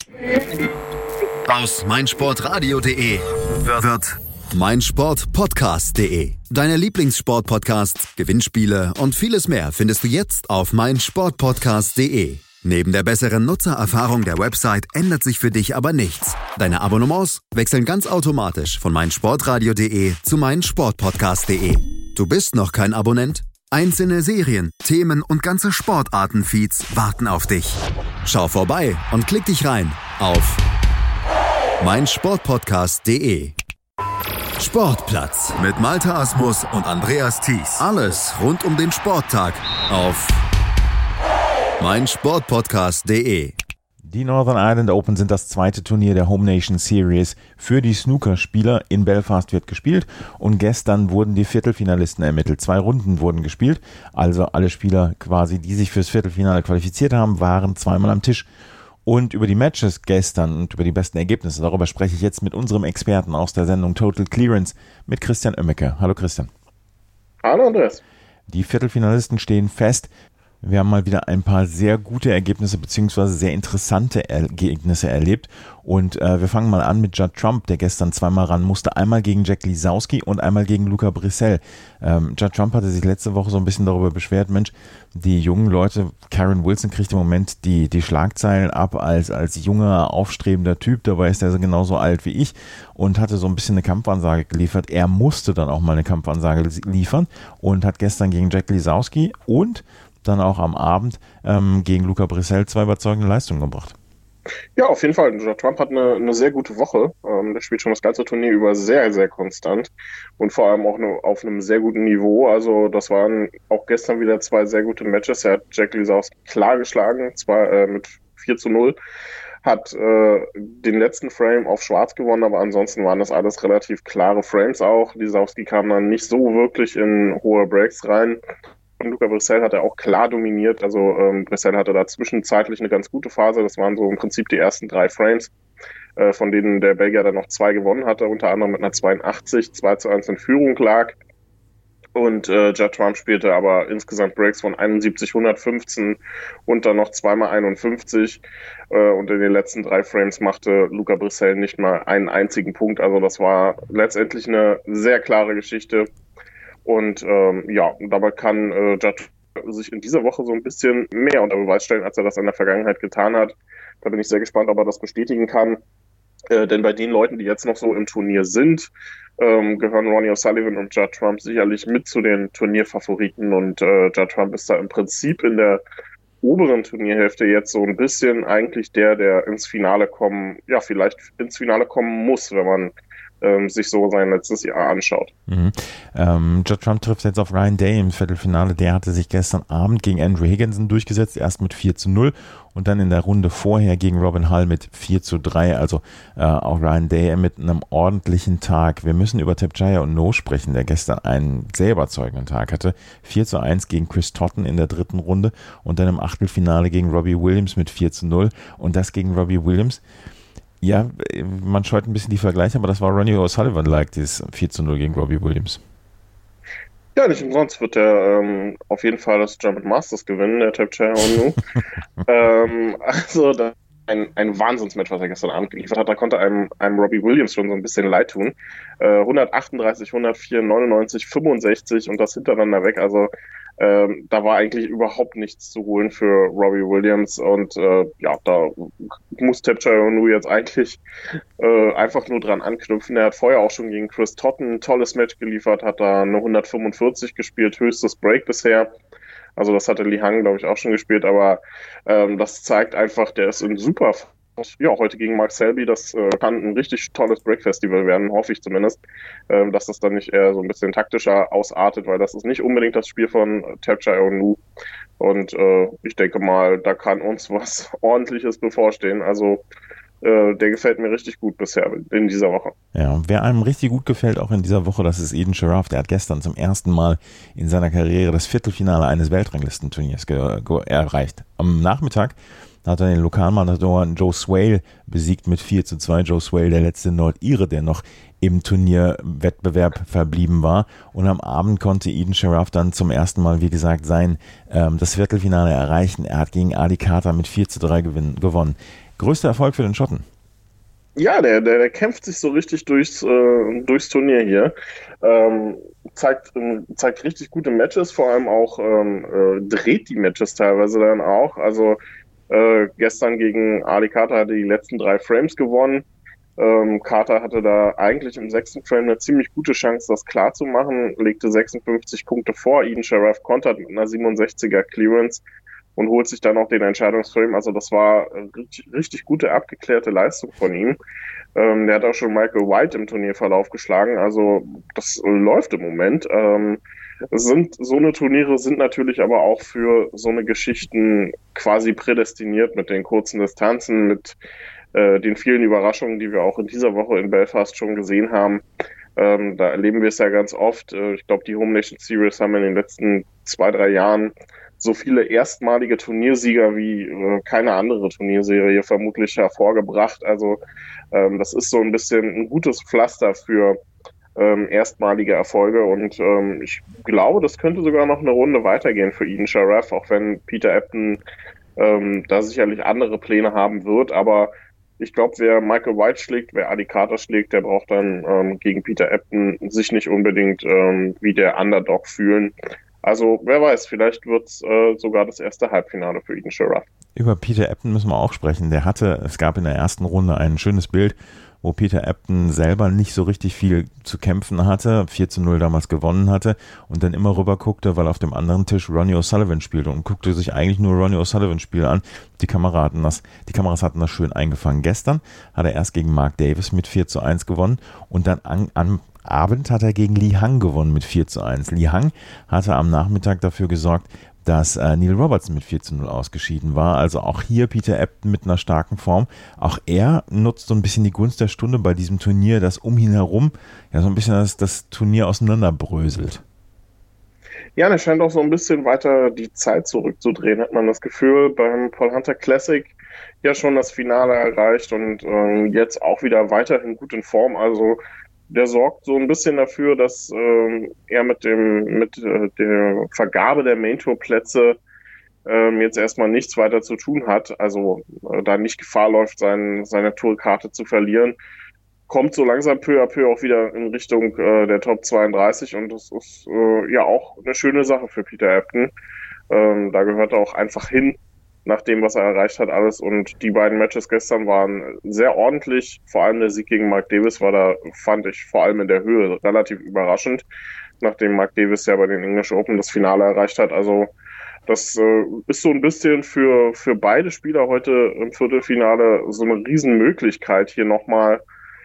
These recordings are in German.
Aus meinsportradio.de wird meinsportpodcast.de. Deine Lieblingssportpodcasts, Gewinnspiele und vieles mehr findest du jetzt auf meinsportpodcast.de. Neben der besseren Nutzererfahrung der Website ändert sich für dich aber nichts. Deine Abonnements wechseln ganz automatisch von meinsportradio.de zu meinsportpodcast.de. Du bist noch kein Abonnent? Einzelne Serien, Themen und ganze Sportarten-Feeds warten auf dich. Schau vorbei und klick dich rein auf meinsportpodcast.de. Sportplatz mit Malte Asmus und Andreas Thies. Alles rund um den Sporttag auf meinsportpodcast.de. Die Northern Ireland Open sind das zweite Turnier der Home Nation Series. Für die Snookerspieler in Belfast wird gespielt und gestern wurden die Viertelfinalisten ermittelt. 2 Runden wurden gespielt, also alle Spieler quasi, die sich fürs Viertelfinale qualifiziert haben, waren zweimal am Tisch. Und über die Matches gestern und über die besten Ergebnisse, darüber spreche ich jetzt mit unserem Experten aus der Sendung Total Clearance, mit Christian Oemmeke. Hallo Christian. Hallo Andreas. Die Viertelfinalisten stehen fest. Wir haben mal wieder ein paar sehr gute Ergebnisse beziehungsweise sehr interessante Ergebnisse erlebt und wir fangen mal an mit Judd Trump, der gestern zweimal ran musste, einmal gegen Jack Lisowski und einmal gegen Luca Brissell. Judd Trump hatte sich letzte Woche so ein bisschen darüber beschwert, Mensch, die jungen Leute, Karen Wilson kriegt im Moment die Schlagzeilen ab als junger, aufstrebender Typ, dabei ist er genauso alt wie ich und hatte so ein bisschen eine Kampfansage geliefert. Er musste dann auch mal eine Kampfansage liefern und hat gestern gegen Jack Lisowski und dann auch am Abend gegen Luca Brissell 2 überzeugende Leistungen gebracht. Ja, auf jeden Fall. Judd Trump hat eine sehr gute Woche. Der spielt schon das ganze Turnier über sehr, sehr konstant und vor allem auch auf einem sehr guten Niveau. Also das waren auch gestern wieder 2 sehr gute Matches. Er hat Jack Lisowski klar geschlagen, zwar mit 4-0. Hat den letzten Frame auf Schwarz gewonnen, aber ansonsten waren das alles relativ klare Frames auch. Lisowski kam dann nicht so wirklich in hohe Breaks rein. Und Luca Brissell hat er auch klar dominiert, also Brissell hatte da zwischenzeitlich eine ganz gute Phase, das waren so im Prinzip die ersten 3 Frames, von denen der Belgier dann noch 2 gewonnen hatte, unter anderem mit einer 82, 2-1 in Führung lag. Und Judd Trump spielte aber insgesamt Breaks von 71, 115 und dann noch zweimal 51 und in den letzten 3 Frames machte Luca Brissell nicht mal einen einzigen Punkt, also das war letztendlich eine sehr klare Geschichte. Und dabei kann Judd sich in dieser Woche so ein bisschen mehr unter Beweis stellen, als er das in der Vergangenheit getan hat. Da bin ich sehr gespannt, ob er das bestätigen kann. Denn bei den Leuten, die jetzt noch so im Turnier sind, gehören Ronnie O'Sullivan und Judd Trump sicherlich mit zu den Turnierfavoriten. Und Judd Trump ist da im Prinzip in der oberen Turnierhälfte jetzt so ein bisschen eigentlich der ins Finale kommen, ja vielleicht ins Finale kommen muss, wenn man sich so sein letztes Jahr anschaut. Judd Trump trifft jetzt auf Ryan Day im Viertelfinale. Der hatte sich gestern Abend gegen Andrew Higginson durchgesetzt, erst mit 4-0 und dann in der Runde vorher gegen Robin Hull mit 4-3. Also auch Ryan Day mit einem ordentlichen Tag. Wir müssen über Tapjaya und No sprechen, der gestern einen sehr überzeugenden Tag hatte. 4-1 gegen Chris Totten in der dritten Runde und dann im Achtelfinale gegen Robbie Williams mit 4-0 und das gegen Robbie Williams. Ja, man scheut ein bisschen die Vergleiche, aber das war Ronnie O'Sullivan-like, dieses 4-0 gegen Robbie Williams. Ja, nicht umsonst wird er auf jeden Fall das German Masters gewinnen, der Tapjaya Onu. Also ein Wahnsinnsmatch, was er gestern Abend geliefert hat. Da konnte einem Robbie Williams schon so ein bisschen leid tun. 138, 104, 99, 65 und das hintereinander weg. Also da war eigentlich überhaupt nichts zu holen für Robbie Williams und da muss Tapjaya Onu jetzt eigentlich einfach nur dran anknüpfen. Er hat vorher auch schon gegen Chris Totten ein tolles Match geliefert, hat da eine 145 gespielt, höchstes Break bisher. Also das hatte Li Hang, glaube ich, auch schon gespielt, aber das zeigt einfach, der ist in super. Ja, heute gegen Mark Selby, das kann ein richtig tolles Break-Festival werden, hoffe ich zumindest, dass das dann nicht eher so ein bisschen taktischer ausartet, weil das ist nicht unbedingt das Spiel von Tapjaya Onu und ich denke mal, da kann uns was Ordentliches bevorstehen, also der gefällt mir richtig gut bisher in dieser Woche. Ja, wer einem richtig gut gefällt, auch in dieser Woche, das ist Eden Sharaf. Der hat gestern zum ersten Mal in seiner Karriere das Viertelfinale eines Weltranglistenturniers erreicht. Am Nachmittag hat er den Lokalmatador Joe Swale besiegt mit 4-2. Joe Swale, der letzte Nordire, der noch im Turnierwettbewerb verblieben war. Und am Abend konnte Eden Sharaf dann zum ersten Mal, wie gesagt, das Viertelfinale erreichen. Er hat gegen Ali Carter mit 4-3 gewonnen. Größter Erfolg für den Schotten. Ja, der kämpft sich so richtig durchs Turnier hier. Zeigt richtig gute Matches, vor allem auch dreht die Matches teilweise dann auch. Also gestern gegen Ali Carter hatte die letzten 3 Frames gewonnen. Carter hatte da eigentlich im 6. Frame eine ziemlich gute Chance, das klar zu machen, legte 56 Punkte vor. Eden Sharaf kontert mit einer 67er Clearance und holt sich dann auch den Entscheidungsframe. Also das war richtig gute, abgeklärte Leistung von ihm. Der hat auch schon Michael White im Turnierverlauf geschlagen. Also das läuft im Moment. So eine Turniere sind natürlich aber auch für so eine Geschichten quasi prädestiniert mit den kurzen Distanzen, mit den vielen Überraschungen, die wir auch in dieser Woche in Belfast schon gesehen haben. Da erleben wir es ja ganz oft. Ich glaube, die Home Nation Series haben in den letzten 2-3 Jahren so viele erstmalige Turniersieger wie keine andere Turnierserie vermutlich hervorgebracht. Also das ist so ein bisschen ein gutes Pflaster für erstmalige Erfolge und ich glaube, das könnte sogar noch eine Runde weitergehen für Eden Sharaf, auch wenn Peter Ebdon da sicherlich andere Pläne haben wird, aber ich glaube, wer Michael White schlägt, wer Ali Carter schlägt, der braucht dann gegen Peter Ebdon sich nicht unbedingt wie der Underdog fühlen. Also wer weiß, vielleicht wird es sogar das erste Halbfinale für Eden Sharaf. Über Peter Ebdon müssen wir auch sprechen. Es gab in der ersten Runde ein schönes Bild, wo Peter Ebdon selber nicht so richtig viel zu kämpfen hatte, 4-0 damals gewonnen hatte und dann immer rüber guckte, weil auf dem anderen Tisch Ronnie O'Sullivan spielte und guckte sich eigentlich nur Ronnie O'Sullivan Spiele an. Die Kameras hatten das schön eingefangen. Gestern hat er erst gegen Mark Davis mit 4-1 gewonnen und dann am Abend hat er gegen Li Hang gewonnen mit 4-1. Li Hang hatte am Nachmittag dafür gesorgt, dass Neil Robertson mit 4-0 ausgeschieden war. Also auch hier Peter Ebdon mit einer starken Form. Auch er nutzt so ein bisschen die Gunst der Stunde bei diesem Turnier, das um ihn herum ja so ein bisschen das Turnier auseinanderbröselt. Ja, er scheint auch so ein bisschen weiter die Zeit zurückzudrehen, hat man das Gefühl. Beim Paul Hunter Classic ja schon das Finale erreicht und jetzt auch wieder weiterhin gut in Form. Also der sorgt so ein bisschen dafür, dass er mit der Vergabe der Main-Tour-Plätze jetzt erstmal nichts weiter zu tun hat. Also da nicht Gefahr läuft, seine Tourkarte zu verlieren. Kommt so langsam peu à peu auch wieder in Richtung der Top 32 und das ist ja auch eine schöne Sache für Peter Ebdon. Da gehört er auch einfach hin, nach dem, was er erreicht hat, alles. Und die beiden Matches gestern waren sehr ordentlich. Vor allem der Sieg gegen Mark Davis war da, fand ich, vor allem in der Höhe relativ überraschend, nachdem Mark Davis ja bei den English Open das Finale erreicht hat. Also das ist so ein bisschen für beide Spieler heute im Viertelfinale so eine Riesenmöglichkeit, hier nochmal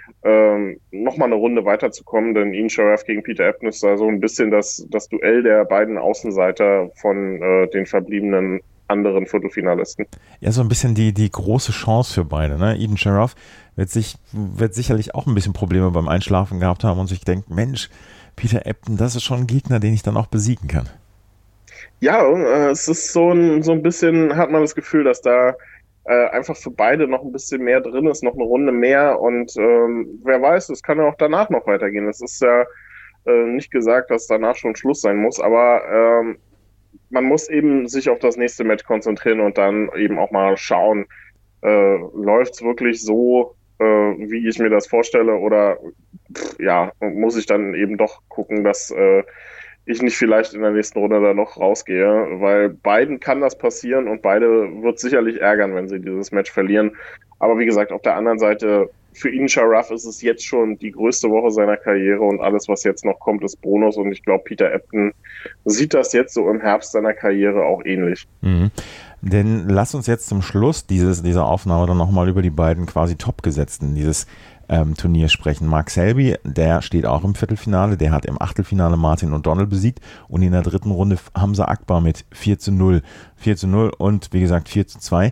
eine Runde weiterzukommen, denn Eden Sharaf gegen Peter Ebdon ist da so ein bisschen das Duell der beiden Außenseiter von den verbliebenen anderen Viertelfinalisten. Ja, so ein bisschen die große Chance für beide. Ne? Eden Sharaf wird sicherlich auch ein bisschen Probleme beim Einschlafen gehabt haben und sich denkt, Mensch, Peter Ebdon, das ist schon ein Gegner, den ich dann auch besiegen kann. Ja, es ist so ein bisschen, hat man das Gefühl, dass da einfach für beide noch ein bisschen mehr drin ist, noch eine Runde mehr und wer weiß, es kann ja auch danach noch weitergehen. Es ist ja nicht gesagt, dass danach schon Schluss sein muss, aber man muss eben sich auf das nächste Match konzentrieren und dann eben auch mal schauen, läuft es wirklich so, wie ich mir das vorstelle oder muss ich dann eben doch gucken, dass ich nicht vielleicht in der nächsten Runde da noch rausgehe, weil beiden kann das passieren und beide wird sicherlich ärgern, wenn sie dieses Match verlieren. Aber wie gesagt, auf der anderen Seite, für Eden Sharaf ist es jetzt schon die größte Woche seiner Karriere und alles, was jetzt noch kommt, ist Bonus und ich glaube, Peter Ebdon sieht das jetzt so im Herbst seiner Karriere auch ähnlich. Mhm. Denn lass uns jetzt zum Schluss dieser Aufnahme dann nochmal über die beiden quasi Topgesetzten dieses Turnier sprechen. Mark Selby, der steht auch im Viertelfinale, der hat im Achtelfinale Martin O'Donnell besiegt und in der dritten Runde Hamza Akbar mit 4-0 und wie gesagt 4-2.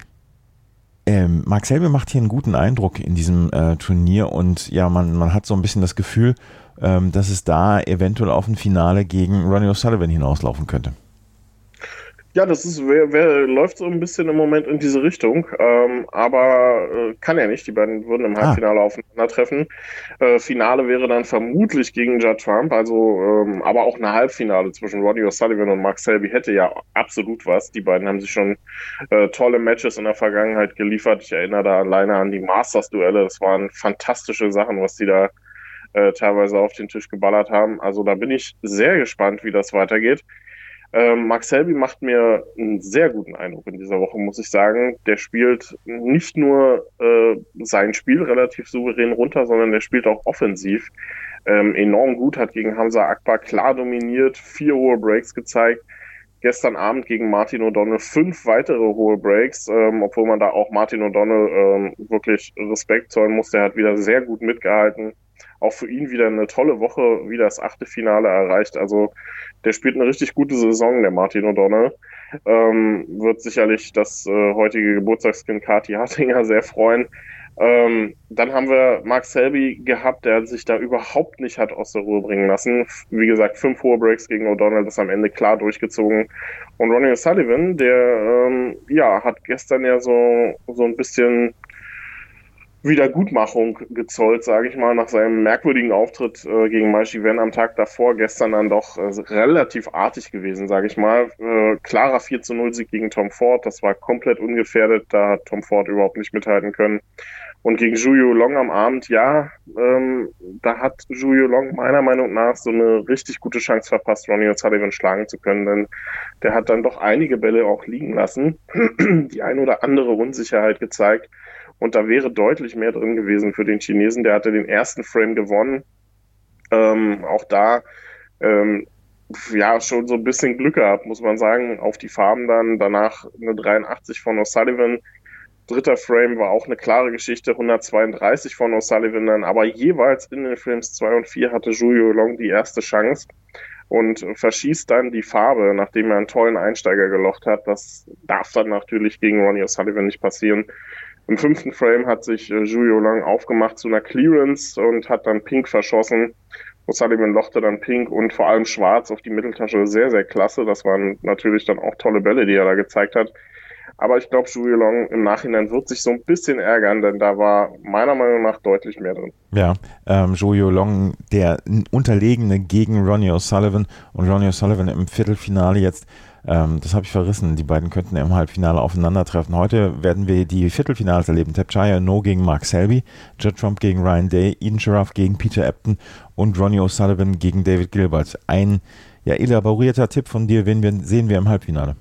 Mark Selby macht hier einen guten Eindruck in diesem Turnier und ja, man hat so ein bisschen das Gefühl, dass es da eventuell auf ein Finale gegen Ronnie O'Sullivan hinauslaufen könnte. Ja, das ist, läuft so ein bisschen im Moment in diese Richtung, aber kann ja nicht. Die beiden würden im Halbfinale aufeinandertreffen. Finale wäre dann vermutlich gegen Judd Trump, aber auch eine Halbfinale zwischen Ronnie O'Sullivan und Mark Selby hätte ja absolut was. Die beiden haben sich schon tolle Matches in der Vergangenheit geliefert. Ich erinnere da alleine an die Masters-Duelle. Das waren fantastische Sachen, was die da teilweise auf den Tisch geballert haben. Also da bin ich sehr gespannt, wie das weitergeht. Mark Selby macht mir einen sehr guten Eindruck in dieser Woche, muss ich sagen. Der spielt nicht nur sein Spiel relativ souverän runter, sondern der spielt auch offensiv enorm gut, hat gegen Hamza Akbar klar dominiert, 4 hohe Breaks gezeigt. Gestern Abend gegen Martin O'Donnell 5 weitere hohe Breaks, obwohl man da auch Martin O'Donnell wirklich Respekt zollen muss. Der hat wieder sehr gut mitgehalten. Auch für ihn wieder eine tolle Woche, wieder das 8. Finale erreicht. Also der spielt eine richtig gute Saison, der Martin O'Donnell. Wird sicherlich das heutige Geburtstagskind Kathi Hartinger sehr freuen. Dann haben wir Mark Selby gehabt, der sich da überhaupt nicht hat aus der Ruhe bringen lassen. Wie gesagt, 5 hohe Breaks gegen O'Donnell, das am Ende klar durchgezogen. Und Ronnie O'Sullivan, der hat gestern ja so ein bisschen Wiedergutmachung gezollt, sage ich mal, nach seinem merkwürdigen Auftritt gegen Maishi Wen am Tag davor. Gestern dann doch relativ artig gewesen, sage ich mal. Klarer 4-0-Sieg gegen Tom Ford, das war komplett ungefährdet, da hat Tom Ford überhaupt nicht mithalten können. Und gegen Zhu Yuelong am Abend, da hat Zhu Yuelong meiner Meinung nach so eine richtig gute Chance verpasst, Ronnie O'Sullivan schlagen zu können, denn der hat dann doch einige Bälle auch liegen lassen, die ein oder andere Unsicherheit gezeigt. Und da wäre deutlich mehr drin gewesen für den Chinesen. Der hatte den ersten Frame gewonnen. Auch da schon so ein bisschen Glück gehabt, muss man sagen, auf die Farben dann. Danach eine 83 von O'Sullivan. 3. Frame war auch eine klare Geschichte, 132 von O'Sullivan dann. Aber jeweils in den Frames 2 und 4 hatte Zhu Yuelong die erste Chance und verschießt dann die Farbe, nachdem er einen tollen Einsteiger gelocht hat. Das darf dann natürlich gegen Ronnie O'Sullivan nicht passieren. Im 5. Frame hat sich Zhu Yuelong aufgemacht zu einer Clearance und hat dann Pink verschossen. O'Sullivan lochte dann Pink und vor allem Schwarz auf die Mitteltasche. Sehr, sehr klasse. Das waren natürlich dann auch tolle Bälle, die er da gezeigt hat. Aber ich glaube, Zhu Yuelong im Nachhinein wird sich so ein bisschen ärgern, denn da war meiner Meinung nach deutlich mehr drin. Ja, Zhu Yuelong, der Unterlegene gegen Ronnie O'Sullivan und Ronnie O'Sullivan im Viertelfinale jetzt. Das habe ich verrissen. Die beiden könnten im Halbfinale aufeinandertreffen. Heute werden wir die Viertelfinals erleben. Tapchaya No gegen Mark Selby, Judd Trump gegen Ryan Day, Eden Sharaf gegen Peter Ebdon und Ronnie O'Sullivan gegen David Gilbert. Ein elaborierter Tipp von dir, wen sehen wir im Halbfinale?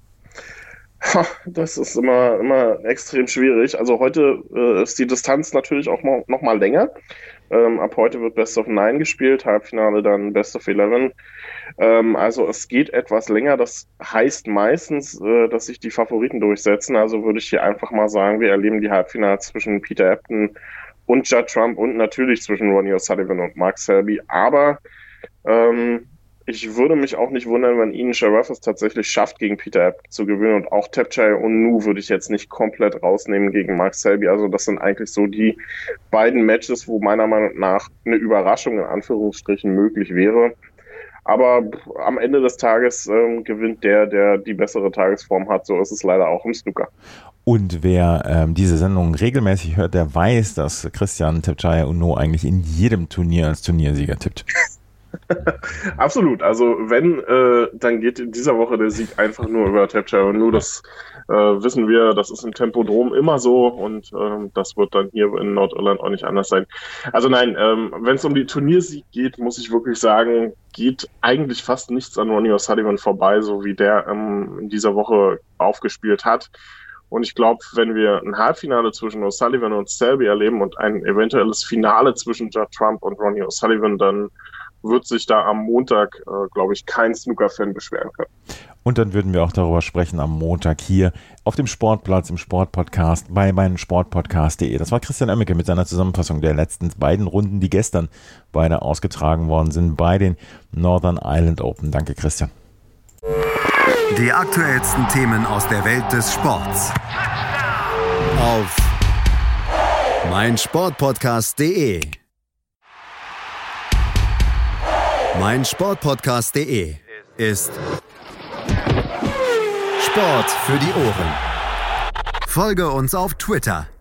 Das ist immer extrem schwierig. Also heute ist die Distanz natürlich auch noch mal länger. Ab heute wird Best of 9 gespielt, Halbfinale dann Best of 11. Also es geht etwas länger. Das heißt meistens, dass sich die Favoriten durchsetzen. Also würde ich hier einfach mal sagen, wir erleben die Halbfinale zwischen Peter Ebdon und Judd Trump und natürlich zwischen Ronnie O'Sullivan und Mark Selby. Aber ich würde mich auch nicht wundern, wenn Eden Sharaf es tatsächlich schafft, gegen Peter Ebdon zu gewinnen. Und auch Tapchaya Onu würde ich jetzt nicht komplett rausnehmen gegen Mark Selby. Also das sind eigentlich so die beiden Matches, wo meiner Meinung nach eine Überraschung in Anführungsstrichen möglich wäre. Aber am Ende des Tages gewinnt der die bessere Tagesform hat. So ist es leider auch im Snooker. Und wer diese Sendung regelmäßig hört, der weiß, dass Christian Tapchaya Onu eigentlich in jedem Turnier als Turniersieger tippt. Absolut, also wenn, dann geht in dieser Woche der Sieg einfach nur über Tapchaya Onu, das wissen wir, das ist im Tempodrom immer so und das wird dann hier in Nordirland auch nicht anders sein. Also nein, wenn es um die Turniersieg geht, muss ich wirklich sagen, geht eigentlich fast nichts an Ronnie O'Sullivan vorbei, so wie der in dieser Woche aufgespielt hat. Und ich glaube, wenn wir ein Halbfinale zwischen O'Sullivan und Selby erleben und ein eventuelles Finale zwischen Judd Trump und Ronnie O'Sullivan, dann wird sich da am Montag, glaube ich, kein Snooker-Fan beschweren können. Und dann würden wir auch darüber sprechen am Montag hier auf dem Sportplatz, im Sportpodcast, bei meinsportpodcast.de. Das war Christian Oemmeke mit seiner Zusammenfassung der letzten beiden Runden, die gestern beide ausgetragen worden sind bei den Northern Ireland Open. Danke, Christian. Die aktuellsten Themen aus der Welt des Sports auf meinsportpodcast.de. meinsportpodcast.de ist Sport für die Ohren. Folge uns auf Twitter